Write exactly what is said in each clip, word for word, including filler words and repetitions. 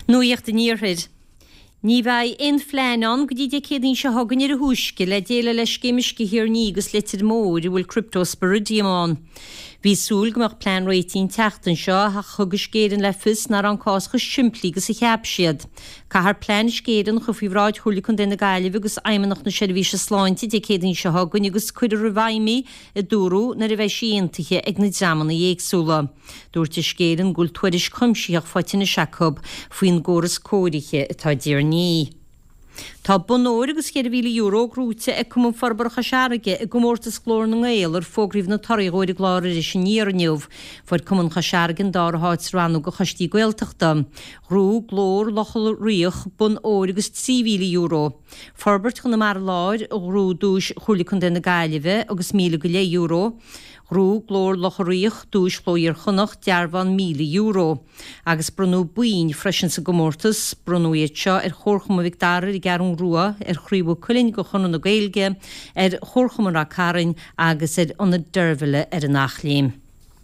Nuíocht den níorthid. Ní bheith in phléán go dtí de cédaín se hagan ar a thuisce le déile leis céimiisce hir ní agus litir mór i bhfuil cryptosporidiumán. Bhí súil gomach plán réitín teachtan seo a chugus géirean le fis nar an cás go siimplí gus a cheap siad. Cahar plán géirean chu fihráid thuúla chun déna gaiileh agus aimimeach na seirbhí se sláinte de cédaín se hagan agus chuidir a bhaimí a dúrú na a bheith síontaithe ag na deamanna dhéagsúla. Dúirte scéirean gúil tuairis chumsíach fáitina seacob faoin góras cóirithe atá díarní. Tá bonóir agus céir bhíle euro grúte ag cumn farbarcha seaige ag gomórtas glór na ngéil ar fógríomh na taríóir gláir is sin níorniuh, fuid cumn cha seagan dáráid ranú go chastí gailteachta. Rú glór lochal rioch bon óir agus trí bhíle euro. Farbert chun na mar láir ó rú dúis chuúla chun den na gaiileh agus míle go le euro. Rú glór locharíoch dúis chlóir chunach dearvan míle euro. Agus brunú buin freisin sa gomórtas, brunú éitseo ar chórcham a victárir i garún rua ar chríbú culinn go chunna na gailge ar chórcham a carin agus ar anna dervile ar an nachlím.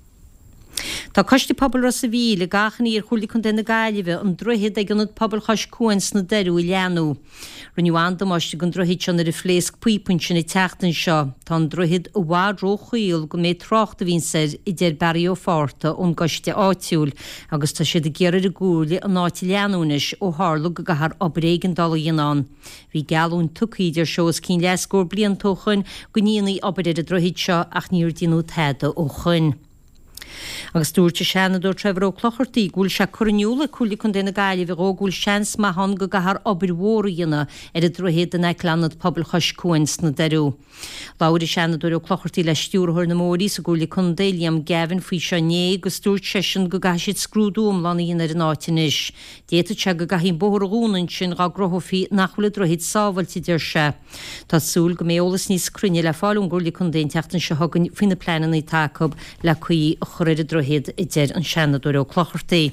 Tá costi pobl ras a bhí le gachan ar chuúla chun denna gaiileh an drohéad ag an pobl chas cuans na deirú i leanú. Rinneú andamáiste gon drohéad sean ar a phléasc puipuntin i teachtan seo, tá an drohéad a bhádró chuil go mé trácht a bhín ser i déir barí ó fárta ón goiste áitiúil, agus tá siad a ggéir a gúla an áiti leanúnis ó hála go gahar obrégan dal dhéanán. Bhí gealún tucíidir seos cín leascór blian tóchain go níanaí obréad a drohéad seo ach níor dínú teada ó chuin. Agus dúirte seanadú trefar ó clochartaí gúil se chorniúla cúla chun déna gaiileh ó gúil seans maithan go gahar obair mhóraíonna ar a drohéad an eicleanad pobl chos cuans na deirú. Láir seanadú ó clochartaí le stúrthir na mórí sa gúla chun déiliam gavan faoi sené go stúirt sesin go gaisiid scrúdúm lánaíon ar an áitinis. Déta te go gahín bóthúnain sin ga grothfií nachhfuil drohéad sábhailtí idir se. Tá súil go méolalas níos crunne le fáilún gúla chun déon teachtain se hagan faoina pléanan í tacob le chuí chuir a drohéad i déir an seanadú ó clochartaí.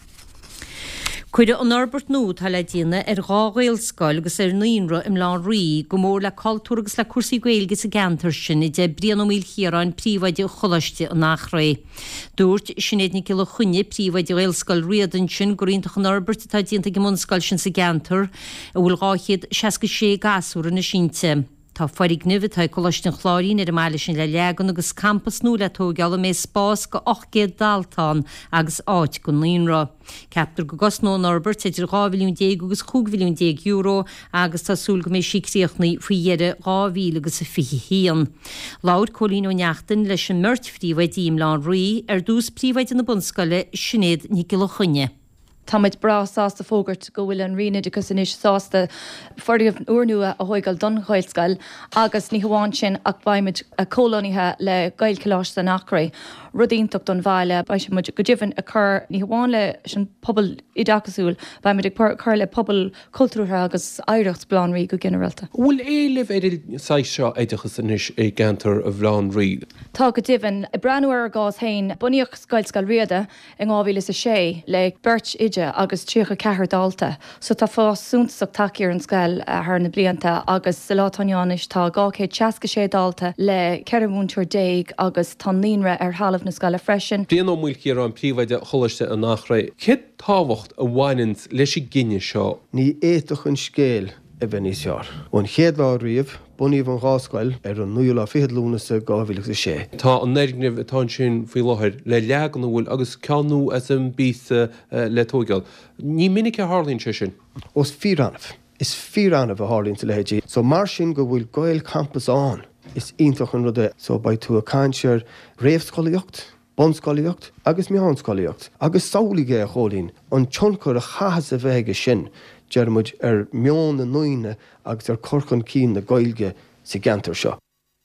Cuide an Norbert nó tá le díana ar gághailscoil agus ar naonra im lán rí go mór le cultúr agus le cuasaí gaeilge sa gantar sin i de brian ó míl chiaráin príomhaide cholaiste an nachré. Dúirt sinnéad ní le chunne príomhaide gaeilscoil riadan sin goríonnta an Norbert tá díanta go mscoil sin sa gantar a bhfuil gáchiad seaca sé gasúra na sínte. Tá foirig nuvit tá colaistin chláirín ar meile sin le legan agus campus nó le tógeala mé spás go ochgéad daltán agus áit go líonra. Captar go gas nó Norbert idir gáhiliún déag agus chúghiliún déag euro agus tásúil go mé sicríochnaí faoiére gáhíle agus a fihi hían. Láir cholín ó neachtain leis an mirt phríomhaid díim lán rí ar dús príomhaid in na bunscoile sinnéad ní go chunne. Táid bra sásta fógart go bhfuil an riine agus in is sásta fordaíomh uirnua a thuigáil don ghailscoil agus ní hamháin sin ach bhaimid a cólónithe le gailceáiste nachraí. Rudíntaach don bhaile ba sé muid go ddíhann a chur ní hamháin le sin pobl idachasúil bhaimid ag chur le pobl cultúrtha agus éireacht bláánraí go generalta. Bhfuil éileh éidir sais seo éidechas inis é gantar a bhláán rí. Tá go ddíhann i breanúir gás hain buíoch scoilscoil riada in gábhíle sa sé le beirt ide agus tríocha cethir dalta. So tá fás súntaach takeíar an scail a th na blianta agus sa látáinis tá gáchéad teasca sé dalta le ceirmúntúir déag agus tá líonra ar halamh na scaile freisin. Bíon ó múil ar an príomhaide cholaiste a nachra. Cé táhacht a bhhainint leis i gcinne seo? Ní éitoch an scéal a bheith níos seár. Ón chéad lá riamh buníomh an gháscoil ar an nuúil a fiad lúna sa gábhíleach sa sé. Tá an neirgnimh atá sin faoi láthir le leagan bhfuil agus ceanú as an bí le tógeal. Ní minic a hálíonn se sin? Os fíranamh. Is fíranamh a hálíonn le héidí. So mar sin go bhfuil gail campus an is iontoch an rud é. So ba tú a cáintear réamhscoilíocht, bonscoilíocht agus meánscoilíocht agus saolaigh a cholín an tionchar a chahas a bheige sin. Germuid ar meán na nuine agus ar corchan cín na gailge sa gantar seo.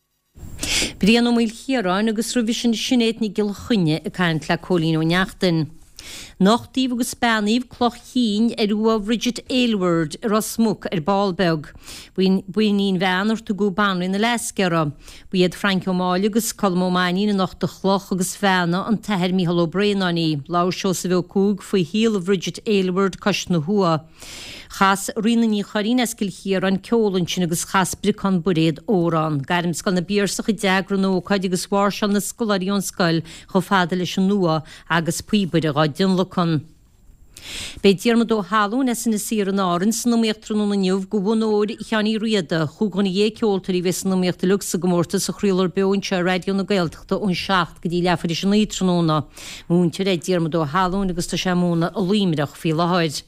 Brian ó míl chiaráin agus roivisin sinnéad ní gil chunne a caiint le cholín ó neachtain. Nachtíomh agus Spánaíomh cloch chin ar ua Bridget Aylward ar as smúc ar Baalbeg. Buoín bheanar tú go banú na leisceara. Buiad Frank O'Malley agus Colm O'Malley na nachta chloch agus bheana an teir Mícheál Ó Bréanaí. Láir seo sa bheith cúg faoi híal Bridget Aylward cos na hua. Chas rianaí choín escil hir an ceolann sin agus chas bricán buréad órán. Gairim scoil na bíorsaach i deagran ó caid agus bhhair na scolaíon scoil cho fada leis an nua agus puibuide a dinlachan. Bei diarmad ó halún as in na sir an áran san nóíochttrún na nniuh go bhór cheanní riada chuganna dhé ceoltarí vis na nóíochtta lusa go mórta sa chrílar beúnse radio na gailteachta ón seacht go dtí lefarí sin lítrúna. Múnte ré diarmad ó halún agus tá sé múna a líimireach fi leáid.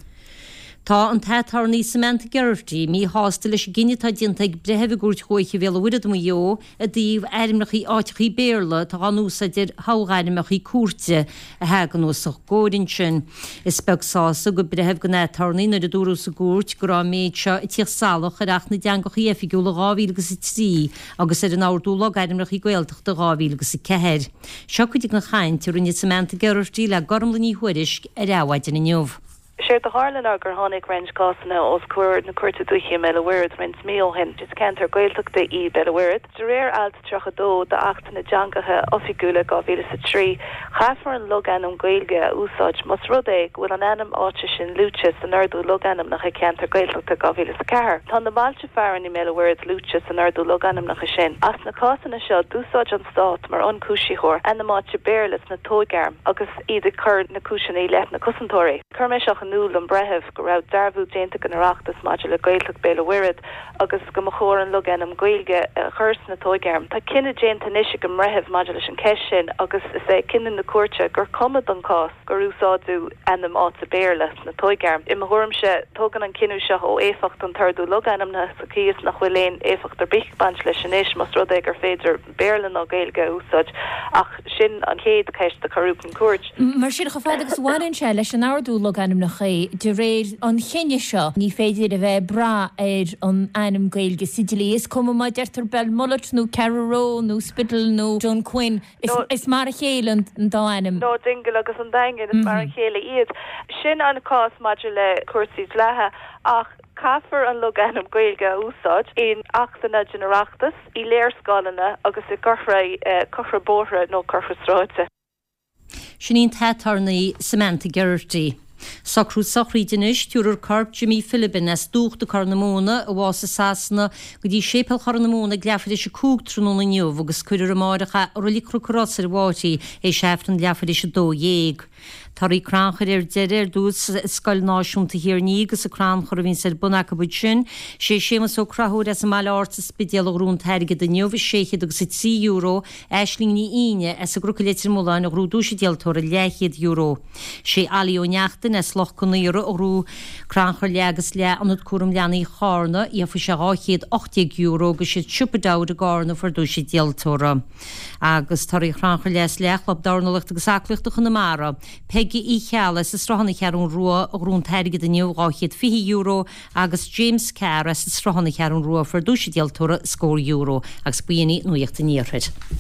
Tá an tetar ní Samantha Gerty mí hástal leis ginnetá dinta ag breheh gúirt chuoiche bhéle uad mo jo a díomh airmnachaí áitichaí béla tá anúsaidir hághaimechaí cuate a hegan ó sa górin sin. Is speg sása go breheh go netarnaí na a dúrú sa gúirt go rá méid seo i tíoch salach a reach na deangachaí effigiúla gáhílagus i tí agus ar an áirdúla airmnachaí gailteach de gáhílagus i cehéir. Seo chuidig na chaint ar rinne Samantha Gerty le gormla ní huiris ar ráhaid in inniuh. Séir de hálan a gur tháinig range cásanna os cuair na cuairta dúiche me le bhuiid rins mío hen, just cantar gailteachta í be le bhuiid. De réir alt trocha dó de achtainna deangatha ofigiúla gáhíle sa trí. Chafar an loganam gailge a úsáid mas rudé bhfuil an anam áte sin lúte san ardú loganam nach a cantar gailteachta gáhíle sa car. Tá na bailte fearan í me le bhuiid lúte san ardú loganam nach a sin. As na cásanna seo dúsáid an stát mar an cúisiúir an na máte béirlas na tógarm agus iad a chur na cúisina í leth na cusantóirí. Curmeisach núl an brehef go raibh darbhú déanta gan arachtas máidir le gailteach béle bhuirid agus go mo chóir an lugan am gailge a churs na tóigarm. Tá cinenne déanta níise go brehef máidir leis an ceis sin agus is é cinenne na cuairte gur comad an cás gur úsáidú anam áta béirlas na tóigarm. I mthúirmse tógan an cinú seo ó éfacht an tardú luganam na sa cíos nach bhfuil éfacht ar bich bant leis sin éis mas rud gur féidir béirlan á gailge úsáid ach sin an chéad ceist a choúpan cuairt. Mar sin go fáid agus bhhain se leis an áardú luganam na ché de réir an chéine seo ní féidir a bheith bra ar an anam gailge sidilí is cum má deirtar bell mullet nó Carraró nó Spittle nó John Quinn is, no, is mar a chéile an dá anam. No dingle agus an daingin is mm-hmm. mar a chéile iad. Sin an cás maidir le cuasaí lethe ach Caafar an luganam gailge úsáid in achtainna generachtas i léirscálanna agus i corthra uh, corthra bóthra nó corthra stráite. Sinín tetarnaí Samantha Gerty. Sacrú sachrídinis túúr carp Jimmy Philippin as dúcht de carnamóna a bhása sásna go dtí sépal carnamóna gleafar is a cúg trúna nniuh agus cuidir amáirecha rolí crocrás ar bhátaí é seaftan gleafar is a dó dhéag. Tarí cránchar ar deidir dús scoil náisiúnta hir ní agus a cránchar a vín sé bunacha bud sin, sé sémas ó crathúr as a máile áta spidéal rún teirge de nniuh séchiad agus trí euro eisling ní ine as a grúca letir múláin a grúdúisi déaltóir a lechiad euro. Sé alí ó neachtain as loch connéire ó rú cránchar leagas le anad cuam leanaí chána i a fu se áchéad ochtaigh euro agus sé siúpadáid a gána for dúisi déaltóra. Agus tarí cránchar leas lechlap darnalacht agus aclaachta chuna mara. Peggy í cheala sa strahanna chearún rua a rún teirge de nniuháchiad fi euro agus James Carr as sa strahanna chearún rua for dúisi déaltóra scór euro agus buoine nuochtta níorthaid.